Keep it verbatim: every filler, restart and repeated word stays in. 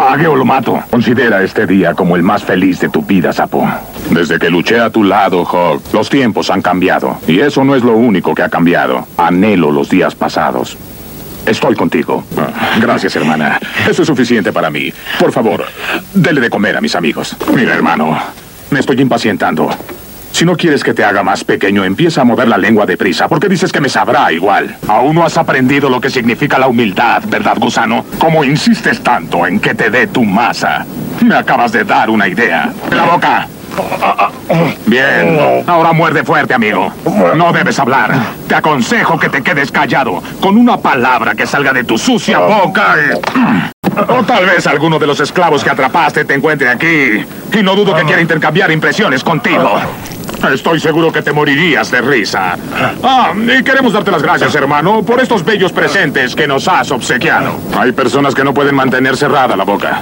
pague o lo mato. Considera este día como el más feliz de tu vida, sapo. Desde que luché a tu lado, Hawk, los tiempos han cambiado. Y eso no es lo único que ha cambiado. Anhelo los días pasados. Estoy contigo. Gracias, hermana. Eso es suficiente para mí. Por favor, dele de comer a mis amigos. Mira, hermano, me estoy impacientando. Si no quieres que te haga más pequeño, empieza a mover la lengua deprisa, porque dices que me sabrá igual. Aún no has aprendido lo que significa la humildad, ¿verdad, gusano? Como insistes tanto en que te dé tu masa. Me acabas de dar una idea. ¡La boca! Bien, ahora muerde fuerte, amigo. No debes hablar. Te aconsejo que te quedes callado. Con una palabra que salga de tu sucia boca y... O tal vez alguno de los esclavos que atrapaste te encuentre aquí. Y no dudo que quiera intercambiar impresiones contigo. Estoy seguro que te morirías de risa. Ah, y queremos darte las gracias, hermano, por estos bellos presentes que nos has obsequiado. Hay personas que no pueden mantener cerrada la boca.